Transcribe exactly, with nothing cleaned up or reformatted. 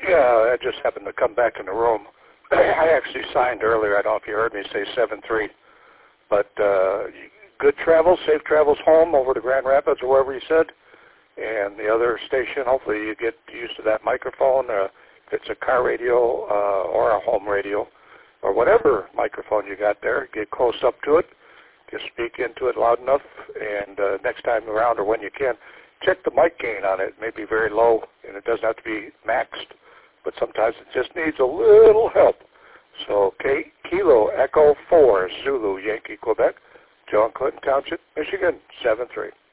Yeah, I just happened to come back in the room. I actually signed earlier. I don't know if you heard me say seven three. But uh, good travels, safe travels home over to Grand Rapids or wherever you said. And the other station, hopefully you get used to that microphone. Uh, if it's a car radio uh, or a home radio or whatever microphone you got there, get close up to it. Just speak into it loud enough. And uh, next time around or when you can, check the mic gain on it. It may be very low, and it doesn't have to be maxed, but sometimes it just needs a little help. So, K, Kilo Echo four, Zulu, Yankee, Quebec, John Clinton Township, Michigan, seven three.